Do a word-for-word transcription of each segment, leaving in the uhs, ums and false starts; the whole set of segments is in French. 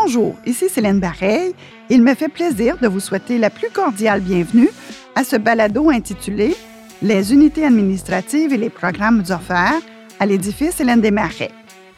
Bonjour, ici Céline Bareil. Il me fait plaisir de vous souhaiter la plus cordiale bienvenue à ce balado intitulé « Les unités administratives et les programmes offerts à l'édifice Hélène Desmarais ».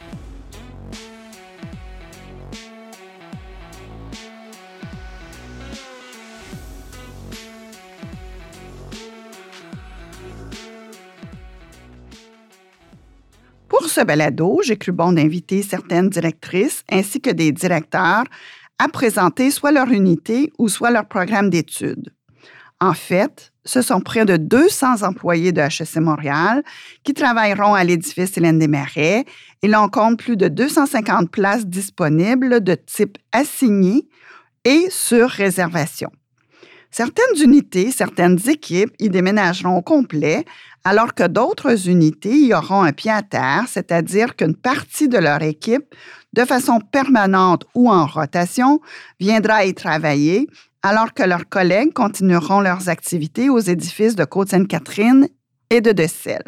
Pour ce balado, j'ai cru bon d'inviter certaines directrices ainsi que des directeurs à présenter soit leur unité ou soit leur programme d'études. En fait, ce sont près de deux cents employés de H E C Montréal qui travailleront à l'édifice Hélène Desmarais et l'on compte plus de deux cent cinquante places disponibles de type assigné et sur réservation. Certaines unités, certaines équipes y déménageront au complet, alors que d'autres unités y auront un pied à terre, c'est-à-dire qu'une partie de leur équipe, de façon permanente ou en rotation, viendra y travailler, alors que leurs collègues continueront leurs activités aux édifices de Côte-Sainte-Catherine et de Decelles.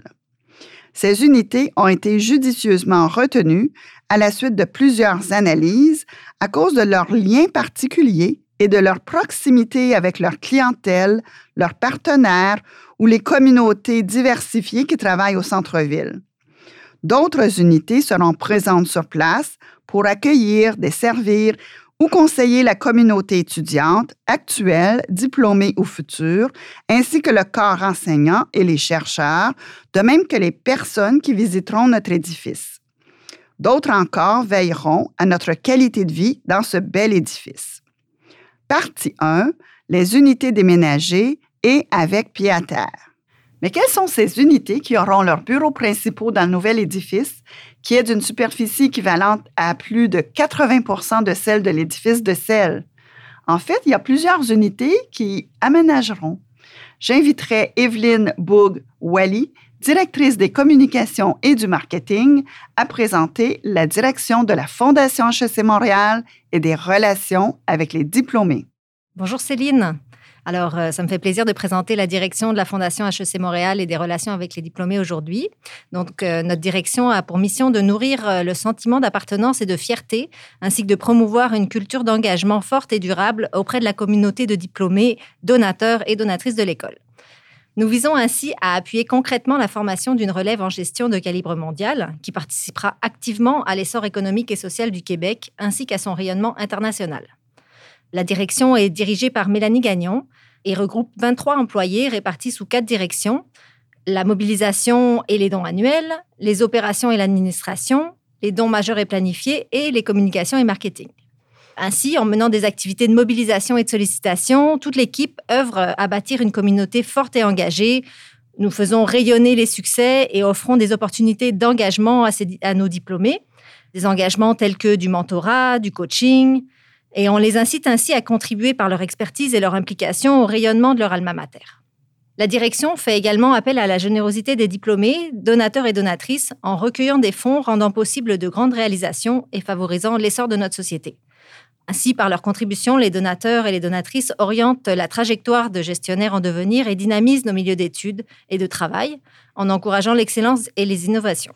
Ces unités ont été judicieusement retenues à la suite de plusieurs analyses à cause de leurs liens particuliers et de leur proximité avec leur clientèle, leurs partenaires ou les communautés diversifiées qui travaillent au centre-ville. D'autres unités seront présentes sur place pour accueillir, desservir ou conseiller la communauté étudiante, actuelle, diplômée ou future, ainsi que le corps enseignant et les chercheurs, de même que les personnes qui visiteront notre édifice. D'autres encore veilleront à notre qualité de vie dans ce bel édifice. Partie un, les unités déménagées et avec pied à terre. Mais quelles sont ces unités qui auront leurs bureaux principaux dans le nouvel édifice, qui est d'une superficie équivalente à plus de quatre-vingts pour cent de celle de l'édifice de Celle? En fait, il y a plusieurs unités qui aménageront. J'inviterai Evelyne Boug-Wally, directrice des communications et du marketing, à présenter la direction de la Fondation H E C Montréal et des relations avec les diplômés. Bonjour Céline. Alors, euh, ça me fait plaisir de présenter la direction de la Fondation H E C Montréal et des relations avec les diplômés aujourd'hui. Donc, euh, notre direction a pour mission de nourrir euh, le sentiment d'appartenance et de fierté, ainsi que de promouvoir une culture d'engagement forte et durable auprès de la communauté de diplômés, donateurs et donatrices de l'école. Nous visons ainsi à appuyer concrètement la formation d'une relève en gestion de calibre mondial qui participera activement à l'essor économique et social du Québec ainsi qu'à son rayonnement international. La direction est dirigée par Mélanie Gagnon et regroupe vingt-trois employés répartis sous quatre directions: la mobilisation et les dons annuels, les opérations et l'administration, les dons majeurs et planifiés et les communications et marketing. Ainsi, en menant des activités de mobilisation et de sollicitation, toute l'équipe œuvre à bâtir une communauté forte et engagée. Nous faisons rayonner les succès et offrons des opportunités d'engagement à, ces, à nos diplômés, des engagements tels que du mentorat, du coaching, et on les incite ainsi à contribuer par leur expertise et leur implication au rayonnement de leur alma mater. La direction fait également appel à la générosité des diplômés, donateurs et donatrices, en recueillant des fonds rendant possible de grandes réalisations et favorisant l'essor de notre société. Ainsi, par leur contribution, les donateurs et les donatrices orientent la trajectoire de gestionnaires en devenir et dynamisent nos milieux d'études et de travail en encourageant l'excellence et les innovations.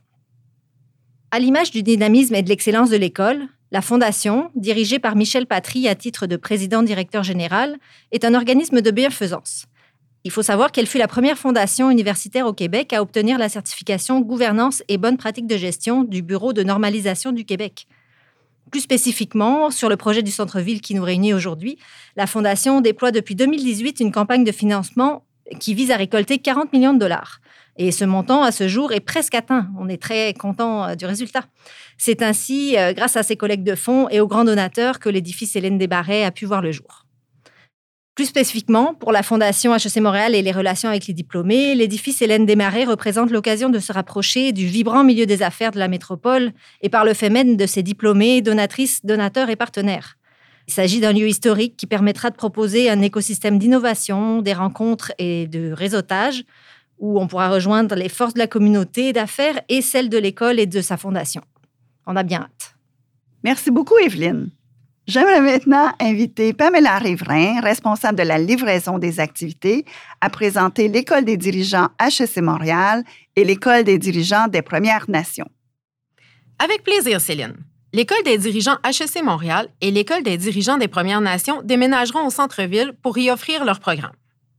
À l'image du dynamisme et de l'excellence de l'école, la Fondation, dirigée par Michel Patry à titre de président-directeur général, est un organisme de bienfaisance. Il faut savoir qu'elle fut la première fondation universitaire au Québec à obtenir la certification Gouvernance et bonnes pratiques de gestion du Bureau de normalisation du Québec. Plus spécifiquement, sur le projet du centre-ville qui nous réunit aujourd'hui, la Fondation déploie depuis deux mille dix-huit une campagne de financement qui vise à récolter quarante millions de dollars. Et ce montant, à ce jour, est presque atteint. On est très content du résultat. C'est ainsi, grâce à ses collègues de fonds et aux grands donateurs, que l'édifice Hélène Desmarais a pu voir le jour. Plus spécifiquement, pour la Fondation H E C Montréal et les relations avec les diplômés, l'édifice Hélène Desmarais représente l'occasion de se rapprocher du vibrant milieu des affaires de la métropole et par le fait même de ses diplômés, donatrices, donateurs et partenaires. Il s'agit d'un lieu historique qui permettra de proposer un écosystème d'innovation, des rencontres et de réseautage où on pourra rejoindre les forces de la communauté d'affaires et celles de l'école et de sa fondation. On a bien hâte. Merci beaucoup, Evelyne. J'aimerais maintenant inviter Pamela Riverain, responsable de la livraison des activités, à présenter l'École des dirigeants H E C Montréal et l'École des dirigeants des Premières Nations. Avec plaisir, Céline. L'École des dirigeants H E C Montréal et l'École des dirigeants des Premières Nations déménageront au centre-ville pour y offrir leur programme.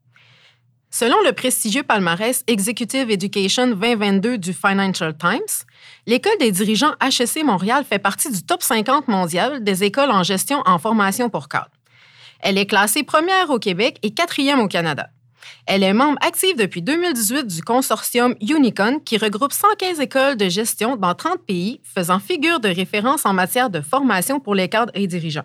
Selon le prestigieux palmarès Executive Education vingt vingt-deux du Financial Times, l'École des dirigeants H E C Montréal fait partie du top cinquante mondial des écoles en gestion en formation pour cadres. Elle est classée première au Québec et quatrième au Canada. Elle est membre active depuis deux mille dix-huit du consortium Unicon qui regroupe cent quinze écoles de gestion dans trente pays, faisant figure de référence en matière de formation pour les cadres et dirigeants.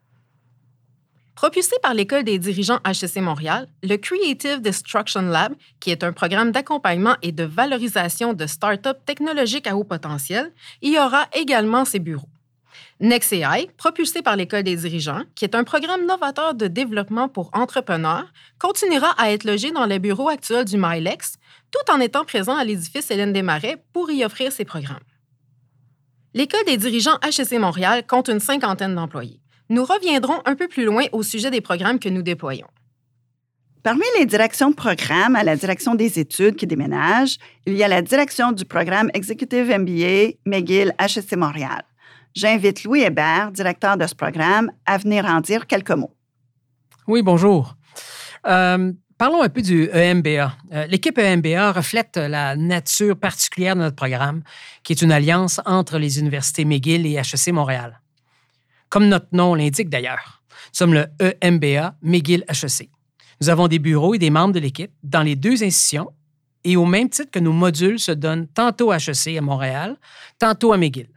Propulsé par l'École des dirigeants H E C Montréal, le Creative Destruction Lab, qui est un programme d'accompagnement et de valorisation de start-up technologiques à haut potentiel, y aura également ses bureaux. NextAI, propulsé par l'École des dirigeants, qui est un programme novateur de développement pour entrepreneurs, continuera à être logé dans les bureaux actuels du Milex, tout en étant présent à l'édifice Hélène Desmarais pour y offrir ses programmes. L'École des dirigeants H E C Montréal compte une cinquantaine d'employés. Nous reviendrons un peu plus loin au sujet des programmes que nous déployons. Parmi les directions de programme à la direction des études qui déménagent, il y a la direction du programme Executive M B A McGill H E C Montréal. J'invite Louis Hébert, directeur de ce programme, à venir en dire quelques mots. Oui, bonjour. Euh, parlons un peu du E M B A. Euh, l'équipe E M B A reflète la nature particulière de notre programme, qui est une alliance entre les universités McGill et H E C Montréal. Comme notre nom l'indique d'ailleurs, nous sommes le E M B A McGill H E C. Nous avons des bureaux et des membres de l'équipe dans les deux institutions et au même titre que nos modules se donnent tantôt à H E C à Montréal, tantôt à McGill.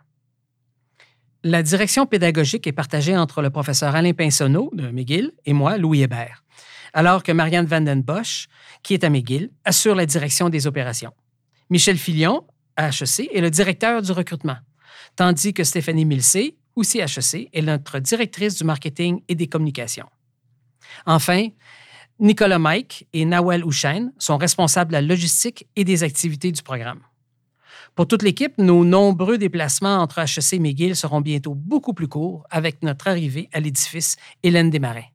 La direction pédagogique est partagée entre le professeur Alain Pinsonneau de McGill et moi, Louis Hébert, alors que Marianne Vanden Bosch, qui est à McGill, assure la direction des opérations. Michel Filion, à H E C, est le directeur du recrutement, tandis que Stéphanie Milsé, aussi à H E C, est notre directrice du marketing et des communications. Enfin, Nicolas Mike et Nawel Houchen sont responsables de la logistique et des activités du programme. Pour toute l'équipe, nos nombreux déplacements entre H E C et McGill seront bientôt beaucoup plus courts avec notre arrivée à l'édifice Hélène Desmarais.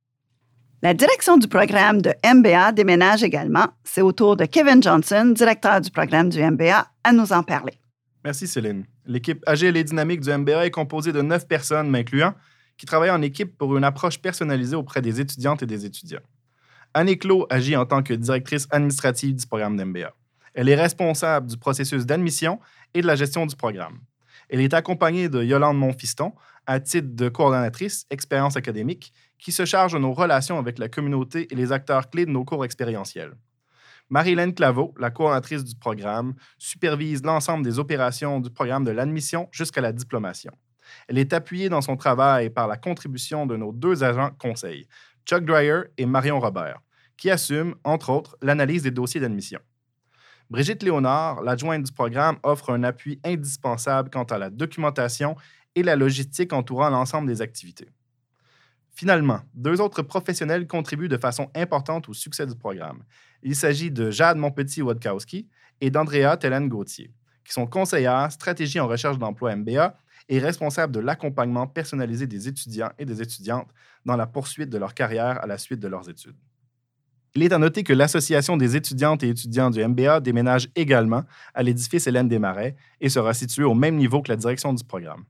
La direction du programme de M B A déménage également. C'est au tour de Kevin Johnson, directeur du programme du M B A, à nous en parler. Merci Céline. L'équipe agile et dynamique du M B A est composée de neuf personnes, m'incluant, qui travaillent en équipe pour une approche personnalisée auprès des étudiantes et des étudiants. Annie Clos agit en tant que directrice administrative du programme d'M B A. Elle est responsable du processus d'admission et de la gestion du programme. Elle est accompagnée de Yolande Monfiston, à titre de coordonnatrice expérience académique, qui se charge de nos relations avec la communauté et les acteurs clés de nos cours expérientiels. Marie-Hélène Claveau, la coordonnatrice du programme, supervise l'ensemble des opérations du programme de l'admission jusqu'à la diplomation. Elle est appuyée dans son travail par la contribution de nos deux agents conseils, Chuck Dreyer et Marion Robert, qui assument, entre autres, l'analyse des dossiers d'admission. Brigitte Léonard, l'adjointe du programme, offre un appui indispensable quant à la documentation et la logistique entourant l'ensemble des activités. Finalement, deux autres professionnels contribuent de façon importante au succès du programme. Il s'agit de Jade Montpetit-Wadkowski et d'Andrea Tellen-Gauthier, qui sont conseillères stratégie en recherche d'emploi M B A et responsables de l'accompagnement personnalisé des étudiants et des étudiantes dans la poursuite de leur carrière à la suite de leurs études. Il est à noter que l'Association des étudiantes et étudiants du M B A déménage également à l'édifice Hélène Desmarais et sera situé au même niveau que la direction du programme.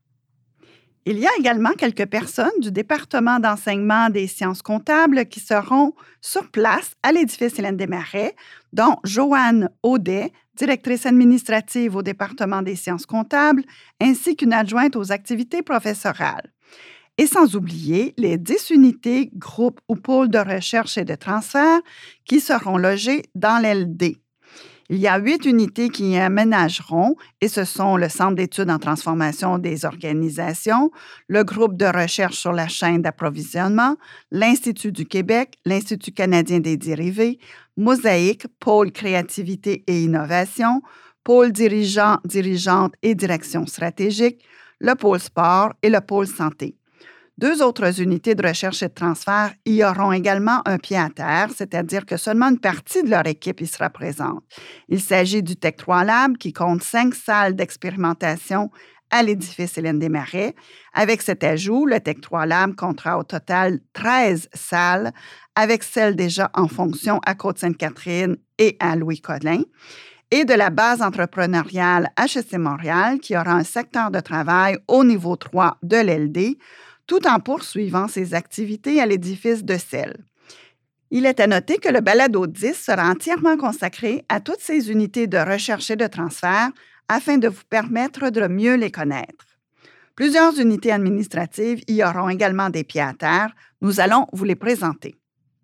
Il y a également quelques personnes du département d'enseignement des sciences comptables qui seront sur place à l'édifice Hélène Desmarais, dont Joanne Audet, directrice administrative au département des sciences comptables, ainsi qu'une adjointe aux activités professorales. Et sans oublier les dix unités, groupes ou pôles de recherche et de transfert qui seront logés dans l'L D. Il y a huit unités qui y aménageront et ce sont le Centre d'études en transformation des organisations, le groupe de recherche sur la chaîne d'approvisionnement, l'Institut du Québec, l'Institut canadien des dérivés, Mosaïque, pôle créativité et innovation, pôle dirigeant, dirigeante et direction stratégique, le pôle sport et le pôle santé. Deux autres unités de recherche et de transfert y auront également un pied à terre, c'est-à-dire que seulement une partie de leur équipe y sera présente. Il s'agit du Tech trois Lab qui compte cinq salles d'expérimentation à l'édifice Hélène Desmarais. Avec cet ajout, le Tech trois Lab comptera au total treize salles, avec celles déjà en fonction à Côte-Sainte-Catherine et à Louis-Collin. et de la base entrepreneuriale H E C Montréal qui aura un secteur de travail au niveau trois de l'L D, tout en poursuivant ses activités à l'édifice de Celle. Il est à noter que le balado dix sera entièrement consacré à toutes ces unités de recherche et de transfert afin de vous permettre de mieux les connaître. Plusieurs unités administratives y auront également des pieds à terre. Nous allons vous les présenter.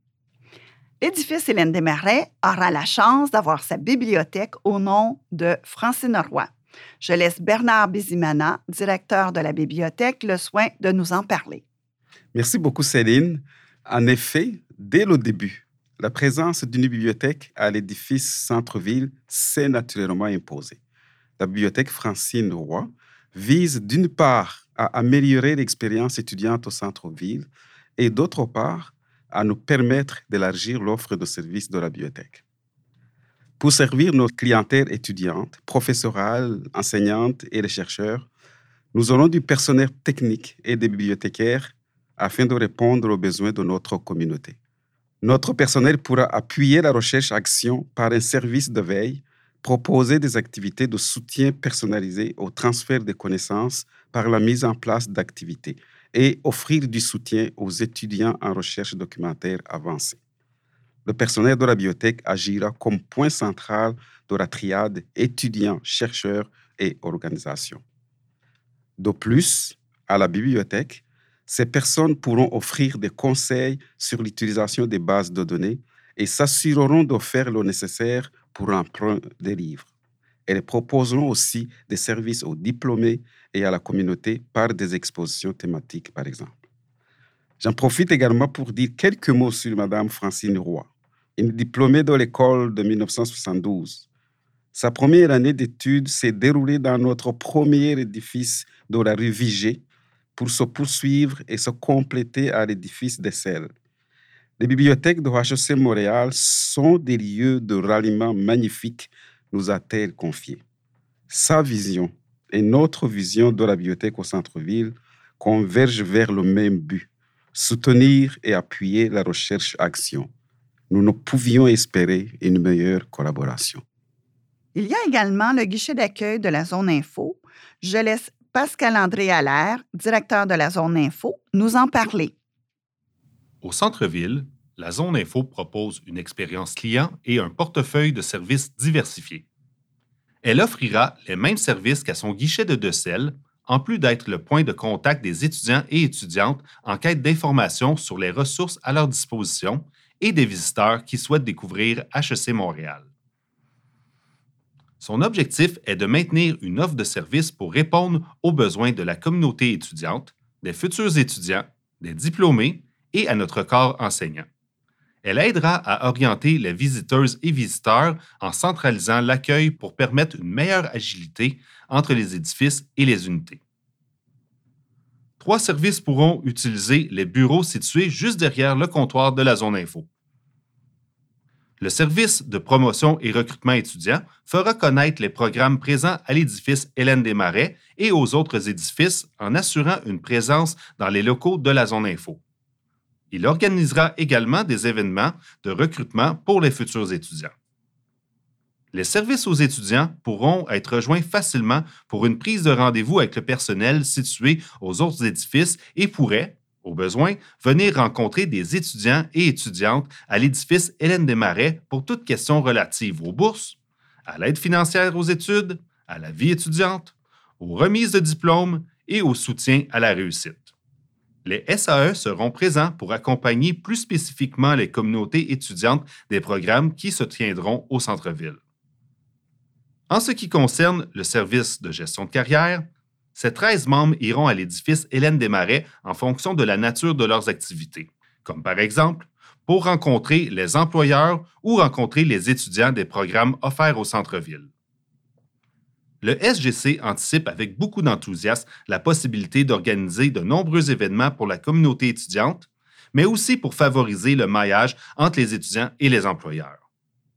L'édifice Hélène Desmarais aura la chance d'avoir sa bibliothèque au nom de Francine Roy. Je laisse Bernard Bizimana, directeur de la bibliothèque, le soin de nous en parler. Merci beaucoup, Céline. En effet, dès le début, la présence d'une bibliothèque à l'édifice Centre-Ville s'est naturellement imposée. La bibliothèque Francine Roy vise d'une part à améliorer l'expérience étudiante au centre-ville et d'autre part à nous permettre d'élargir l'offre de services de la bibliothèque. Pour servir notre clientèle étudiante, professorale, enseignante et les chercheurs, nous aurons du personnel technique et des bibliothécaires afin de répondre aux besoins de notre communauté. Notre personnel pourra appuyer la recherche-action par un service de veille, proposer des activités de soutien personnalisées au transfert des connaissances par la mise en place d'activités et offrir du soutien aux étudiants en recherche documentaire avancée. Le personnel de la bibliothèque agira comme point central de la triade étudiants, chercheurs et organisations. De plus, à la bibliothèque, ces personnes pourront offrir des conseils sur l'utilisation des bases de données et s'assureront de faire le nécessaire pour l'emprunt des livres. Elles proposeront aussi des services aux diplômés et à la communauté par des expositions thématiques, par exemple. J'en profite également pour dire quelques mots sur Mme Francine Roy, une diplômée de l'école de dix-neuf cent soixante-douze. Sa première année d'études s'est déroulée dans notre premier édifice de la rue Vigée pour se poursuivre et se compléter à l'édifice des Celles. Les bibliothèques de H E C Montréal sont des lieux de ralliement magnifiques, nous a-t-elle confié. Sa vision et notre vision de la bibliothèque au centre-ville convergent vers le même but, soutenir et appuyer la recherche-action. Nous ne pouvions espérer une meilleure collaboration. Il y a également le guichet d'accueil de la zone info. Je laisse Pascal-André Allaire, directeur de la zone info, nous en parler. Au centre-ville, la zone info propose une expérience client et un portefeuille de services diversifiés. Elle offrira les mêmes services qu'à son guichet de Decelles, en plus d'être le point de contact des étudiants et étudiantes en quête d'informations sur les ressources à leur disposition et des visiteurs qui souhaitent découvrir H E C Montréal. Son objectif est de maintenir une offre de services pour répondre aux besoins de la communauté étudiante, des futurs étudiants, des diplômés et à notre corps enseignant. Elle aidera à orienter les visiteuses et visiteurs en centralisant l'accueil pour permettre une meilleure agilité entre les édifices et les unités. Trois services pourront utiliser les bureaux situés juste derrière le comptoir de la zone info. Le service de promotion et recrutement étudiant fera connaître les programmes présents à l'édifice Hélène Desmarais et aux autres édifices en assurant une présence dans les locaux de la zone info. Il organisera également des événements de recrutement pour les futurs étudiants. Les services aux étudiants pourront être rejoints facilement pour une prise de rendez-vous avec le personnel situé aux autres édifices et pourraient, au besoin, venir rencontrer des étudiants et étudiantes à l'édifice Hélène Desmarais pour toute question relative aux bourses, à l'aide financière aux études, à la vie étudiante, aux remises de diplômes et au soutien à la réussite. Les S A E seront présents pour accompagner plus spécifiquement les communautés étudiantes des programmes qui se tiendront au centre-ville. En ce qui concerne le service de gestion de carrière, ces treize membres iront à l'édifice Hélène Desmarais en fonction de la nature de leurs activités, comme par exemple pour rencontrer les employeurs ou rencontrer les étudiants des programmes offerts au centre-ville. Le S G C anticipe avec beaucoup d'enthousiasme la possibilité d'organiser de nombreux événements pour la communauté étudiante, mais aussi pour favoriser le maillage entre les étudiants et les employeurs.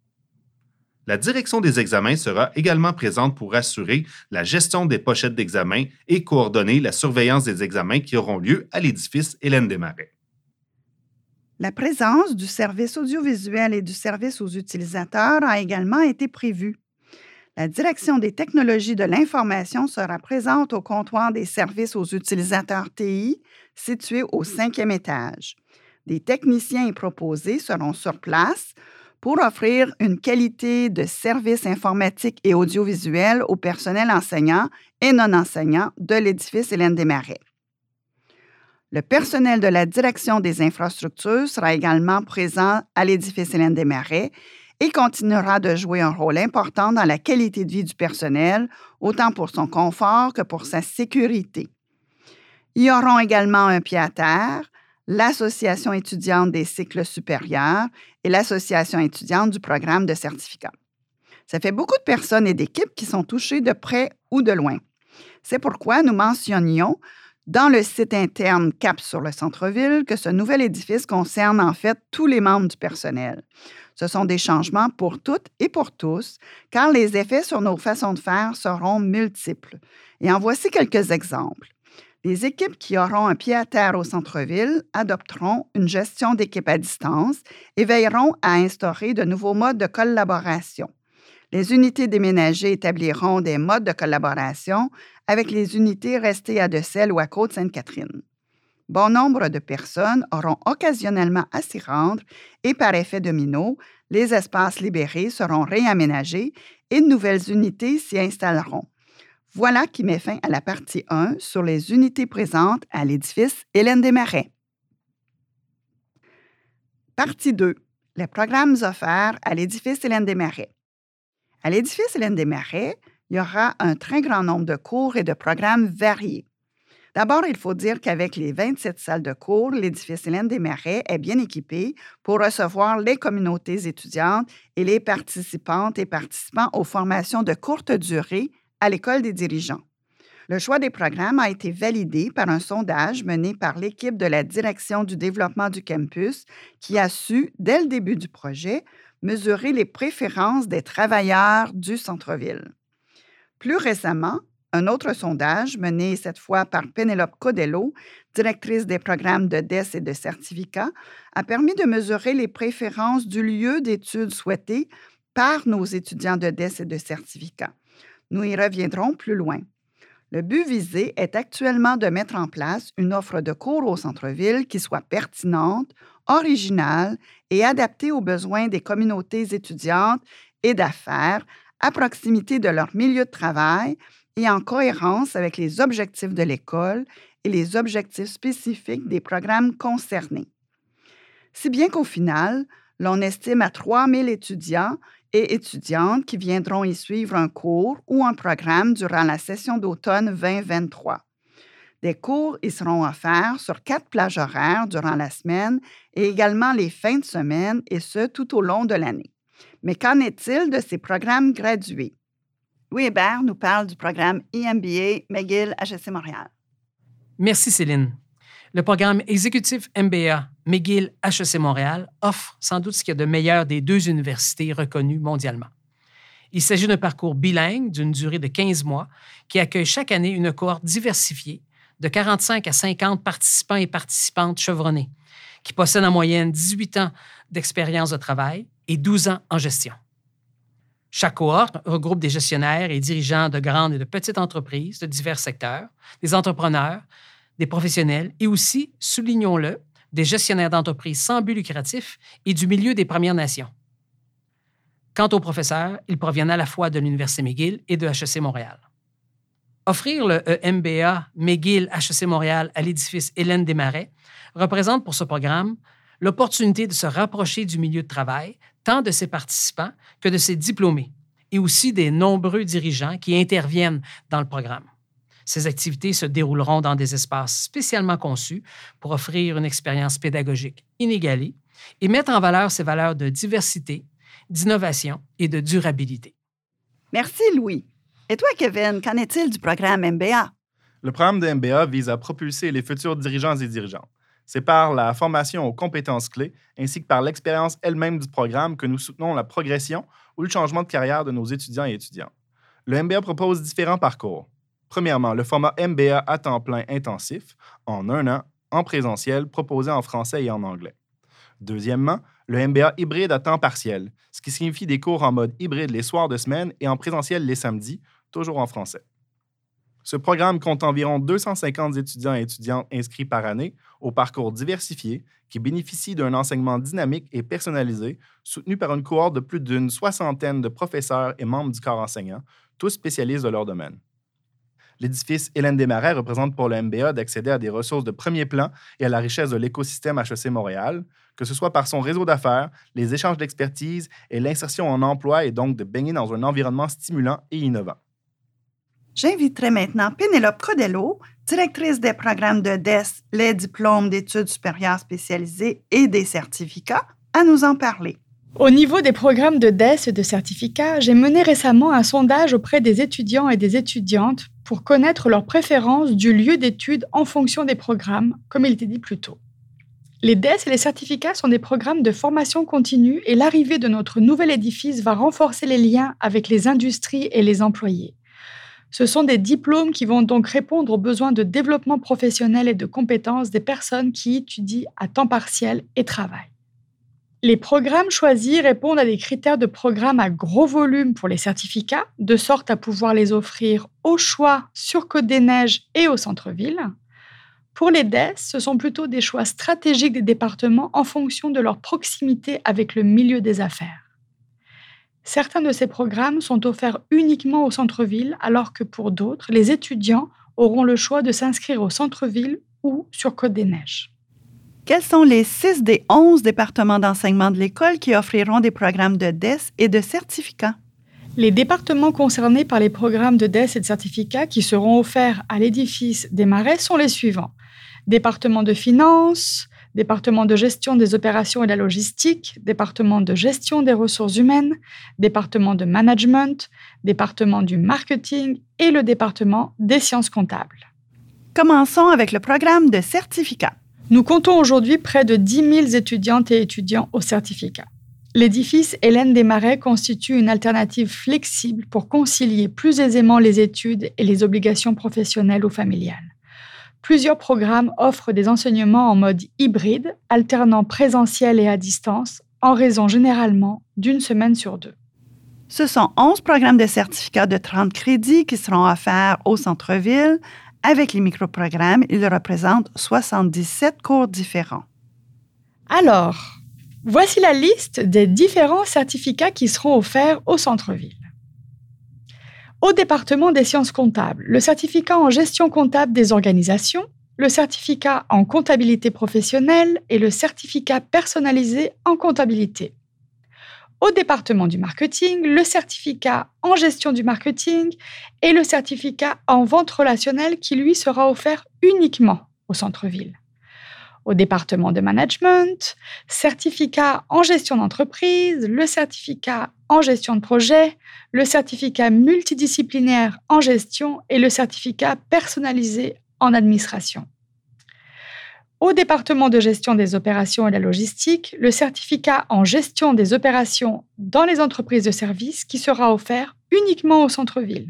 La direction des examens sera également présente pour assurer la gestion des pochettes d'examen et coordonner la surveillance des examens qui auront lieu à l'édifice Hélène Desmarais. La présence du service audiovisuel et du service aux utilisateurs a également été prévue. La direction des technologies de l'information sera présente au comptoir des services aux utilisateurs T I, situé au cinquième étage. Des techniciens et proposés seront sur place pour offrir une qualité de service informatique et audiovisuel au personnel enseignant et non enseignant de l'édifice Hélène Desmarais. Le personnel de la direction des infrastructures sera également présent à l'édifice Hélène Desmarais et continuera de jouer un rôle important dans la qualité de vie du personnel, autant pour son confort que pour sa sécurité. Il y auront également un pied à terre, l'Association étudiante des cycles supérieurs et l'Association étudiante du programme de certificat. Ça fait beaucoup de personnes et d'équipes qui sont touchées de près ou de loin. C'est pourquoi nous mentionnions dans le site interne Cap sur le centre-ville que ce nouvel édifice concerne en fait tous les membres du personnel. Ce sont des changements pour toutes et pour tous, car les effets sur nos façons de faire seront multiples. Et en voici quelques exemples. Les équipes qui auront un pied à terre au centre-ville adopteront une gestion d'équipe à distance et veilleront à instaurer de nouveaux modes de collaboration. Les unités déménagées établiront des modes de collaboration avec les unités restées à Decelles ou à Côte-Sainte-Catherine. Bon nombre de personnes auront occasionnellement à s'y rendre et par effet domino, les espaces libérés seront réaménagés et de nouvelles unités s'y installeront. Voilà qui met fin à la partie un sur les unités présentes à l'édifice Hélène Desmarais. Partie deux. Les programmes offerts à l'édifice Hélène Desmarais. À l'édifice Hélène Desmarais, il y aura un très grand nombre de cours et de programmes variés. D'abord, il faut dire qu'avec les vingt-sept salles de cours, l'édifice Hélène Desmarais est bien équipé pour recevoir les communautés étudiantes et les participantes et participants aux formations de courte durée à l'École des dirigeants. Le choix des programmes a été validé par un sondage mené par l'équipe de la Direction du développement du campus qui a su, dès le début du projet, mesurer les préférences des travailleurs du centre-ville. Plus récemment, un autre sondage, mené cette fois par Pénélope Codello, directrice des programmes de D E S et de certificats, a permis de mesurer les préférences du lieu d'études souhaité par nos étudiants de D E S et de certificats. Nous y reviendrons plus loin. Le but visé est actuellement de mettre en place une offre de cours au centre-ville qui soit pertinente, originale et adaptée aux besoins des communautés étudiantes et d'affaires à proximité de leur milieu de travail et en cohérence avec les objectifs de l'école et les objectifs spécifiques des programmes concernés. Si bien qu'au final, l'on estime à trois mille étudiants et étudiantes qui viendront y suivre un cours ou un programme durant la session d'automne vingt vingt-trois. Des cours y seront offerts sur quatre plages horaires durant la semaine et également les fins de semaine, et ce, tout au long de l'année. Mais qu'en est-il de ces programmes gradués? Louis Hébert nous parle du programme E M B A McGill H E C Montréal. Merci Céline. Le programme exécutif M B A McGill H E C Montréal offre sans doute ce qu'il y a de meilleur des deux universités reconnues mondialement. Il s'agit d'un parcours bilingue d'une durée de quinze mois qui accueille chaque année une cohorte diversifiée de quarante-cinq à cinquante participants et participantes chevronnés qui possèdent en moyenne dix-huit ans d'expérience de travail et douze ans en gestion. Chaque cohorte regroupe des gestionnaires et dirigeants de grandes et de petites entreprises de divers secteurs, des entrepreneurs, des professionnels et aussi, soulignons-le, des gestionnaires d'entreprises sans but lucratif et du milieu des Premières Nations. Quant aux professeurs, ils proviennent à la fois de l'Université McGill et de H E C Montréal. Offrir le E M B A McGill H E C Montréal à l'édifice Hélène Desmarais représente pour ce programme l'opportunité de se rapprocher du milieu de travail, tant de ses participants que de ses diplômés, et aussi des nombreux dirigeants qui interviennent dans le programme. Ces activités se dérouleront dans des espaces spécialement conçus pour offrir une expérience pédagogique inégalée et mettre en valeur ces valeurs de diversité, d'innovation et de durabilité. Merci, Louis. Et toi, Kevin, qu'en est-il du programme M B A? Le programme de M B A vise à propulser les futurs dirigeants et dirigeantes. C'est par la formation aux compétences clés ainsi que par l'expérience elle-même du programme que nous soutenons la progression ou le changement de carrière de nos étudiants et étudiantes. Le M B A propose différents parcours. Premièrement, le format M B A à temps plein intensif, en un an, en présentiel, proposé en français et en anglais. Deuxièmement, le M B A hybride à temps partiel, ce qui signifie des cours en mode hybride les soirs de semaine et en présentiel les samedis, toujours en français. Ce programme compte environ deux cent cinquante étudiants et étudiantes inscrits par année au parcours diversifié qui bénéficient d'un enseignement dynamique et personnalisé, soutenu par une cohorte de plus d'une soixantaine de professeurs et membres du corps enseignant, tous spécialistes de leur domaine. L'édifice Hélène Desmarais représente pour le M B A d'accéder à des ressources de premier plan et à la richesse de l'écosystème H E C Montréal, que ce soit par son réseau d'affaires, les échanges d'expertise et l'insertion en emploi, et donc de baigner dans un environnement stimulant et innovant. J'inviterai maintenant Pénélope Codello, directrice des programmes de D E S, les diplômes d'études supérieures spécialisées et des certificats, à nous en parler. Au niveau des programmes de D E S et de certificats, j'ai mené récemment un sondage auprès des étudiants et des étudiantes pour connaître leurs préférences du lieu d'études en fonction des programmes, comme il était dit plus tôt. Les D E S et les certificats sont des programmes de formation continue et l'arrivée de notre nouvel édifice va renforcer les liens avec les industries et les employés. Ce sont des diplômes qui vont donc répondre aux besoins de développement professionnel et de compétences des personnes qui étudient à temps partiel et travaillent. Les programmes choisis répondent à des critères de programme à gros volume pour les certificats, de sorte à pouvoir les offrir au choix sur Côte-des-Neiges et au centre-ville. Pour les D E S, ce sont plutôt des choix stratégiques des départements en fonction de leur proximité avec le milieu des affaires. Certains de ces programmes sont offerts uniquement au centre-ville, alors que pour d'autres, les étudiants auront le choix de s'inscrire au centre-ville ou sur Côte-des-Neiges. Quels sont les six des onze départements d'enseignement de l'école qui offriront des programmes de D E S et de certificats? Les départements concernés par les programmes de D E S et de certificats qui seront offerts à l'édifice Desmarais sont les suivants. Département de finances, département de gestion des opérations et de la logistique, département de gestion des ressources humaines, département de management, département du marketing et le département des sciences comptables. Commençons avec le programme de certificat. Nous comptons aujourd'hui près de dix mille étudiantes et étudiants au certificat. L'édifice Hélène Desmarais constitue une alternative flexible pour concilier plus aisément les études et les obligations professionnelles ou familiales. Plusieurs programmes offrent des enseignements en mode hybride, alternant présentiel et à distance, en raison généralement d'une semaine sur deux. Ce sont onze programmes de certificats de trente crédits qui seront offerts au centre-ville. Avec les microprogrammes, ils représentent soixante-dix-sept cours différents. Alors, voici la liste des différents certificats qui seront offerts au centre-ville. Au département des sciences comptables, le certificat en gestion comptable des organisations, le certificat en comptabilité professionnelle et le certificat personnalisé en comptabilité. Au département du marketing, le certificat en gestion du marketing et le certificat en vente relationnelle qui, lui, sera offert uniquement au centre-ville. Au département de management, certificat en gestion d'entreprise, le certificat en gestion de projet, le certificat multidisciplinaire en gestion et le certificat personnalisé en administration. Au département de gestion des opérations et de la logistique, le certificat en gestion des opérations dans les entreprises de services qui sera offert uniquement au centre-ville.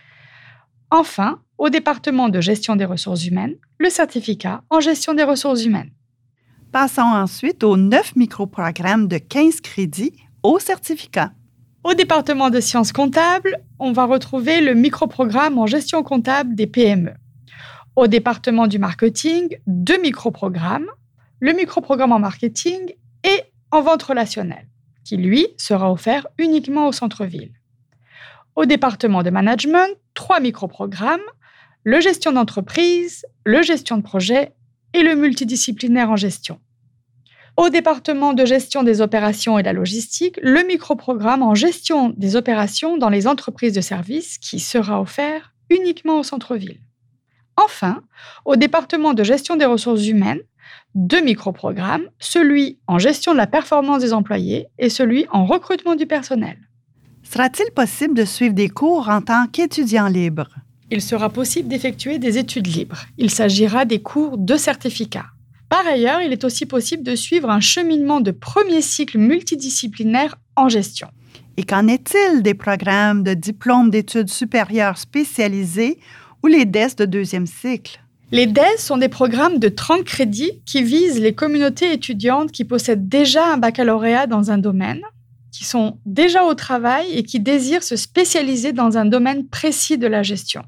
Enfin, au département de gestion des ressources humaines, le certificat en gestion des ressources humaines. Passons ensuite aux neuf microprogrammes de quinze crédits au certificat. Au département de sciences comptables, on va retrouver le microprogramme en gestion comptable des P M E. Au département du marketing, deux microprogrammes, le microprogramme en marketing et en vente relationnelle, qui, lui, sera offert uniquement au centre-ville. Au département de management, trois microprogrammes, le gestion d'entreprise, le gestion de projet et le multidisciplinaire en gestion. Au département de gestion des opérations et de la logistique, le microprogramme en gestion des opérations dans les entreprises de services qui sera offert uniquement au centre-ville. Enfin, au département de gestion des ressources humaines, deux microprogrammes, celui en gestion de la performance des employés et celui en recrutement du personnel. Sera-t-il possible de suivre des cours en tant qu'étudiant libre? Il sera possible d'effectuer des études libres. Il s'agira des cours de certificat. Par ailleurs, il est aussi possible de suivre un cheminement de premier cycle multidisciplinaire en gestion. Et qu'en est-il des programmes de diplôme d'études supérieures spécialisées ou les D E S de deuxième cycle? Les D E S sont des programmes de trente crédits qui visent les communautés étudiantes qui possèdent déjà un baccalauréat dans un domaine, qui sont déjà au travail et qui désirent se spécialiser dans un domaine précis de la gestion.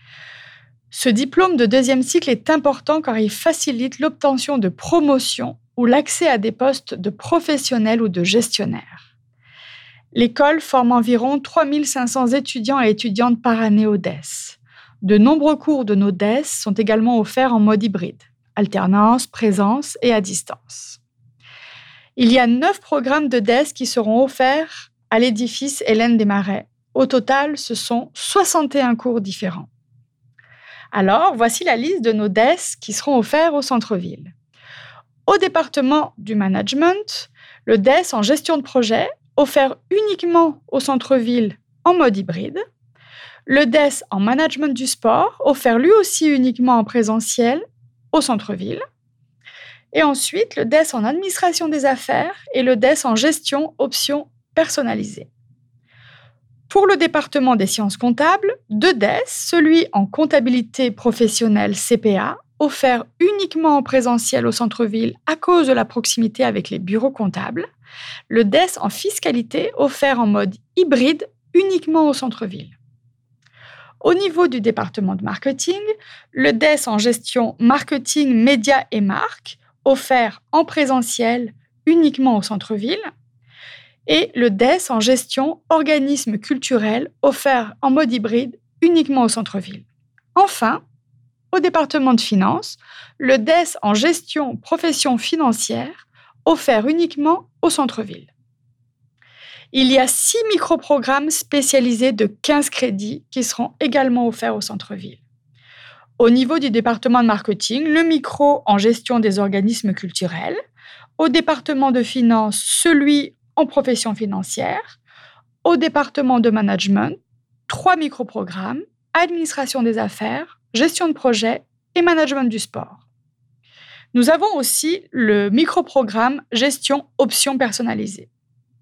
Ce diplôme de deuxième cycle est important car il facilite l'obtention de promotions ou l'accès à des postes de professionnels ou de gestionnaires. L'école forme environ trois mille cinq cents étudiants et étudiantes par année au D E S. De nombreux cours de nos D E S sont également offerts en mode hybride, alternance, présence et à distance. Il y a neuf programmes de D E S qui seront offerts à l'édifice Hélène Desmarais. Au total, ce sont soixante et un cours différents. Alors, voici la liste de nos D E S qui seront offerts au centre-ville. Au département du management, le D E S en gestion de projet, offert uniquement au centre-ville en mode hybride. Le D E S en management du sport, offert lui aussi uniquement en présentiel au centre-ville. Et ensuite, le D E S en administration des affaires et le D E S en gestion options personnalisées. Pour le département des sciences comptables, deux D E S, celui en comptabilité professionnelle C P A, offert uniquement en présentiel au centre-ville à cause de la proximité avec les bureaux comptables. Le D E S en fiscalité, offert en mode hybride uniquement au centre-ville. Au niveau du département de marketing, le D E S en gestion marketing, médias et marques, offert en présentiel uniquement au centre-ville, et le D E S en gestion organisme culturel, offert en mode hybride uniquement au centre-ville. Enfin, au département de finance, le D E S en gestion profession financière, offert uniquement au centre-ville. Il y a six microprogrammes spécialisés de quinze crédits qui seront également offerts au centre-ville. Au niveau du département de marketing, le micro en gestion des organismes culturels. Au département de finance, celui en profession financière. Au département de management, trois microprogrammes, administration des affaires, gestion de projet et management du sport. Nous avons aussi le microprogramme gestion options personnalisées.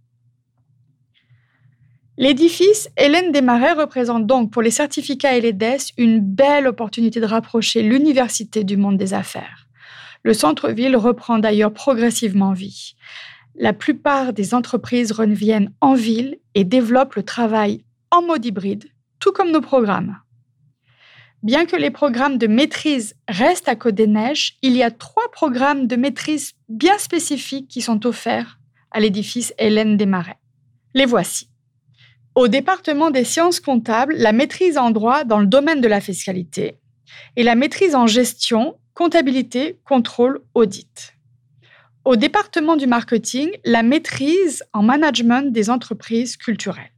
L'édifice Hélène Desmarais représente donc pour les certificats et les D E S une belle opportunité de rapprocher l'université du monde des affaires. Le centre-ville reprend d'ailleurs progressivement vie. La plupart des entreprises reviennent en ville et développent le travail en mode hybride, tout comme nos programmes. Bien que les programmes de maîtrise restent à Côte-des-Neiges, il y a trois programmes de maîtrise bien spécifiques qui sont offerts à l'édifice Hélène Desmarais. Les voici. Au département des sciences comptables, la maîtrise en droit dans le domaine de la fiscalité et la maîtrise en gestion, comptabilité, contrôle, audit. Au département du marketing, la maîtrise en management des entreprises culturelles.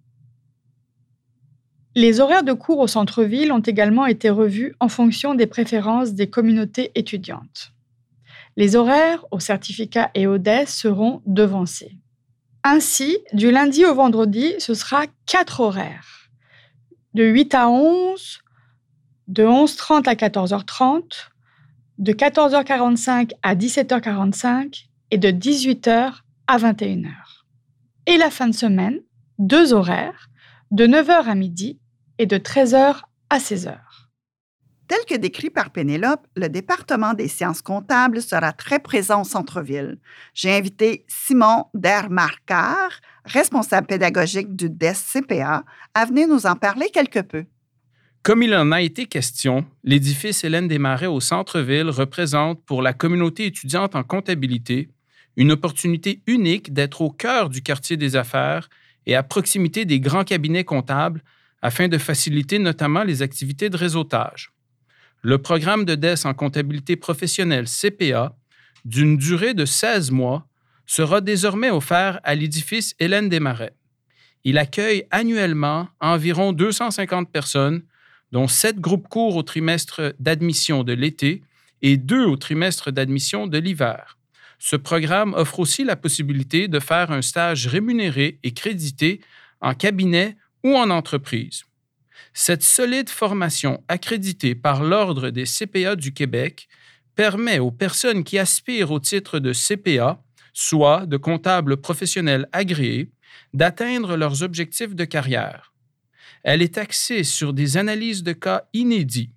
Les horaires de cours au centre-ville ont également été revus en fonction des préférences des communautés étudiantes. Les horaires au certificat et au D E S seront devancés. Ainsi, du lundi au vendredi, ce sera quatre horaires. De huit à onze, de onze heures trente à quatorze heures trente, de quatorze heures quarante-cinq à dix-sept heures quarante-cinq et de dix-huit heures à vingt et une heures. Et la fin de semaine, deux horaires, de neuf heures à midi et de treize heures à seize heures. Tel que décrit par Pénélope, le département des sciences comptables sera très présent au centre-ville. J'ai invité Simon Dermarcard, responsable pédagogique du D E S C P A, à venir nous en parler quelque peu. Comme il en a été question, l'édifice Hélène Desmarais au centre-ville représente pour la communauté étudiante en comptabilité une opportunité unique d'être au cœur du quartier des affaires et à proximité des grands cabinets comptables afin de faciliter notamment les activités de réseautage. Le programme de D E S en comptabilité professionnelle C P A, d'une durée de seize mois, sera désormais offert à l'édifice Hélène Desmarais. Il accueille annuellement environ deux cent cinquante personnes, dont sept groupes courts au trimestre d'admission de l'été et deux au trimestre d'admission de l'hiver. Ce programme offre aussi la possibilité de faire un stage rémunéré et crédité en cabinet ou en entreprise. Cette solide formation accréditée par l'Ordre des C P A du Québec permet aux personnes qui aspirent au titre de C P A, soit de comptables professionnels agréés, d'atteindre leurs objectifs de carrière. Elle est axée sur des analyses de cas inédits,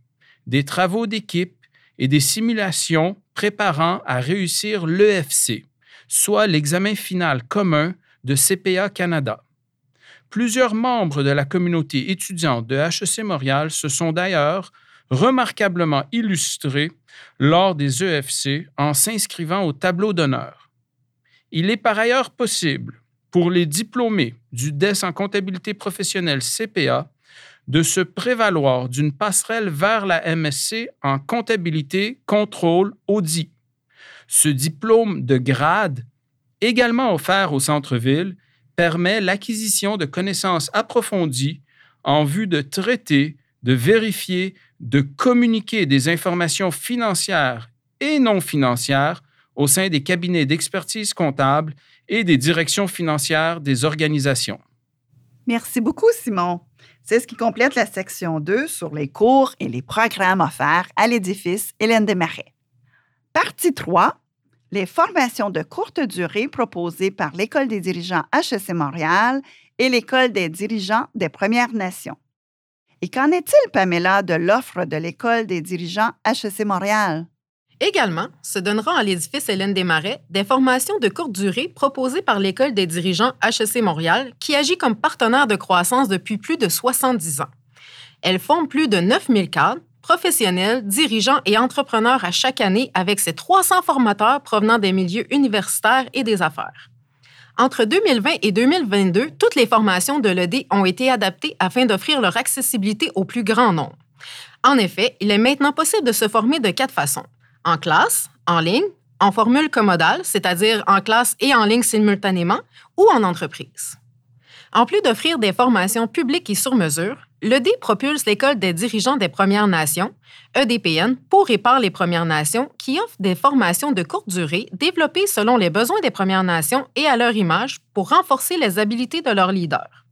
des travaux d'équipe et des simulations préparant à réussir l'E F C, soit l'examen final commun de C P A Canada. Plusieurs membres de la communauté étudiante de H E C Montréal se sont d'ailleurs remarquablement illustrés lors des E F C en s'inscrivant au tableau d'honneur. Il est par ailleurs possible pour les diplômés du D E S en comptabilité professionnelle C P A de se prévaloir d'une passerelle vers la M S C en comptabilité contrôle audit. Ce diplôme de grade, également offert au centre-ville, permet l'acquisition de connaissances approfondies en vue de traiter, de vérifier, de communiquer des informations financières et non financières au sein des cabinets d'expertise comptable et des directions financières des organisations. Merci beaucoup, Simon. C'est ce qui complète la section deux sur les cours et les programmes offerts à l'édifice Hélène Desmarais. Partie trois, les formations de courte durée proposées par l'École des dirigeants H E C Montréal et l'École des dirigeants des Premières Nations. Et qu'en est-il, Pamela, de l'offre de l'École des dirigeants H E C Montréal? Également, se donneront à l'édifice Hélène Desmarais des formations de courte durée proposées par l'École des dirigeants H E C Montréal, qui agit comme partenaire de croissance depuis plus de soixante-dix ans. Elles forment plus de neuf mille cadres, professionnels, dirigeants et entrepreneurs à chaque année avec ses trois cents formateurs provenant des milieux universitaires et des affaires. Entre deux mille vingt et deux mille vingt-deux, toutes les formations de l'E D ont été adaptées afin d'offrir leur accessibilité au plus grand nombre. En effet, il est maintenant possible de se former de quatre façons. En classe, en ligne, en formule commodale, c'est-à-dire en classe et en ligne simultanément, ou en entreprise. En plus d'offrir des formations publiques et sur mesure, l'E D propulse l'École des dirigeants des Premières Nations, E D P N, pour et par les Premières Nations, qui offre des formations de courte durée développées selon les besoins des Premières Nations et à leur image pour renforcer les habiletés de leurs leaders.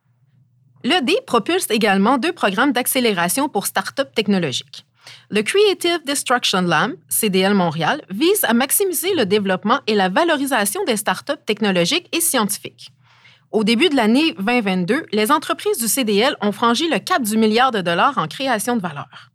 L'E D propulse également deux programmes d'accélération pour start-up technologiques. Le Creative Destruction Lab, C D L Montréal, vise à maximiser le développement et la valorisation des startups technologiques et scientifiques. Au début de l'année vingt vingt-deux, les entreprises du C D L ont franchi le cap du milliard de dollars en création de valeur.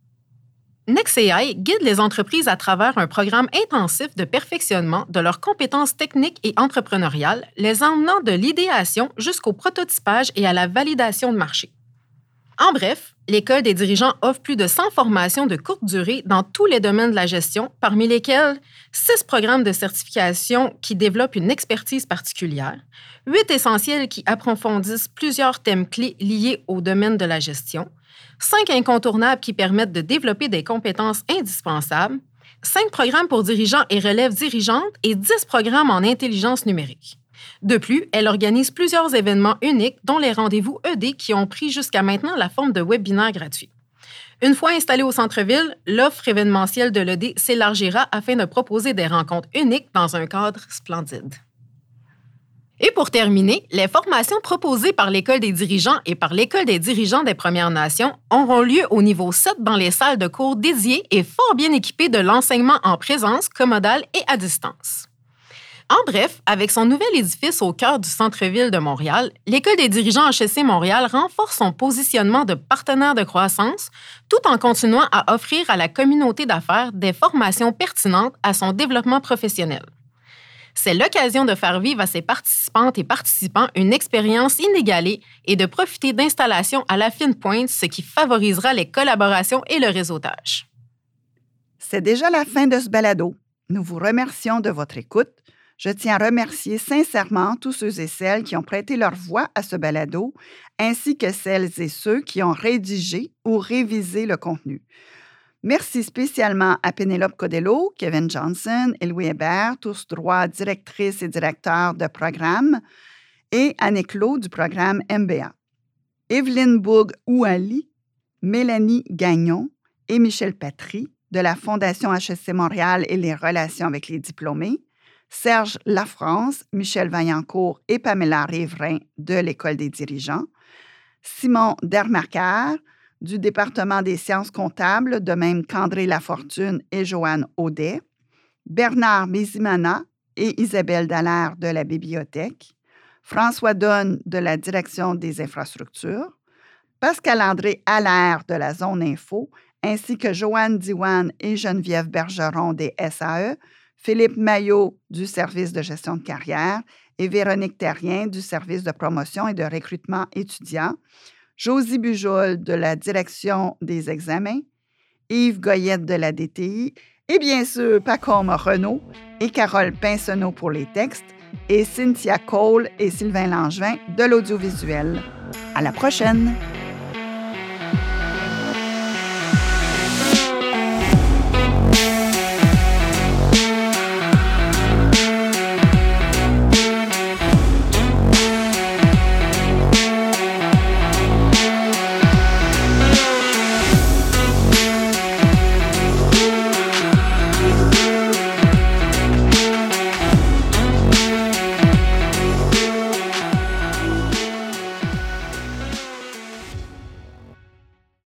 NextAI guide les entreprises à travers un programme intensif de perfectionnement de leurs compétences techniques et entrepreneuriales, les emmenant de l'idéation jusqu'au prototypage et à la validation de marché. En bref, l'École des dirigeants offre plus de cent formations de courte durée dans tous les domaines de la gestion, parmi lesquels six programmes de certification qui développent une expertise particulière, huit essentiels qui approfondissent plusieurs thèmes clés liés au domaine de la gestion, cinq incontournables qui permettent de développer des compétences indispensables, cinq programmes pour dirigeants et relèves dirigeantes et dix programmes en intelligence numérique. De plus, elle organise plusieurs événements uniques, dont les rendez-vous E D qui ont pris jusqu'à maintenant la forme de webinaires gratuits. Une fois installée au centre-ville, l'offre événementielle de l'E D s'élargira afin de proposer des rencontres uniques dans un cadre splendide. Et pour terminer, les formations proposées par l'École des dirigeants et par l'École des dirigeants des Premières Nations auront lieu au niveau sept dans les salles de cours dédiées et fort bien équipées de l'enseignement en présence, commodal et à distance. En bref, avec son nouvel édifice au cœur du centre-ville de Montréal, l'École des dirigeants H E C Montréal renforce son positionnement de partenaire de croissance tout en continuant à offrir à la communauté d'affaires des formations pertinentes à son développement professionnel. C'est l'occasion de faire vivre à ses participantes et participants une expérience inégalée et de profiter d'installations à la fine pointe, ce qui favorisera les collaborations et le réseautage. C'est déjà la fin de ce balado. Nous vous remercions de votre écoute. Je tiens à remercier sincèrement tous ceux et celles qui ont prêté leur voix à ce balado, ainsi que celles et ceux qui ont rédigé ou révisé le contenu. Merci spécialement à Pénélope Codello, Kevin Johnson et Louis Hébert, tous trois directrices et directeurs de programme, et Annick Claude du programme M B A. Evelyne Boug-Ouali, Mélanie Gagnon et Michel Patry de la Fondation H E C Montréal et les relations avec les diplômés, Serge Lafrance, Michel Vaillancourt et Pamela Riverain de l'École des dirigeants, Simon Dermarquer du département des sciences comptables, de même qu'André Lafortune et Joanne Audet, Bernard Bézimana et Isabelle Dallaire de la bibliothèque, François Donne de la direction des infrastructures, Pascal-André Allaire de la zone info, ainsi que Joanne Diwan et Geneviève Bergeron des S A E, Philippe Maillot du service de gestion de carrière et Véronique Terrien du service de promotion et de recrutement étudiant, Josie Bujoul de la direction des examens, Yves Goyette de la D T I et bien sûr Pacôme Renaud et Carole Pinsonneau pour les textes et Cynthia Cole et Sylvain Langevin de l'audiovisuel. À la prochaine!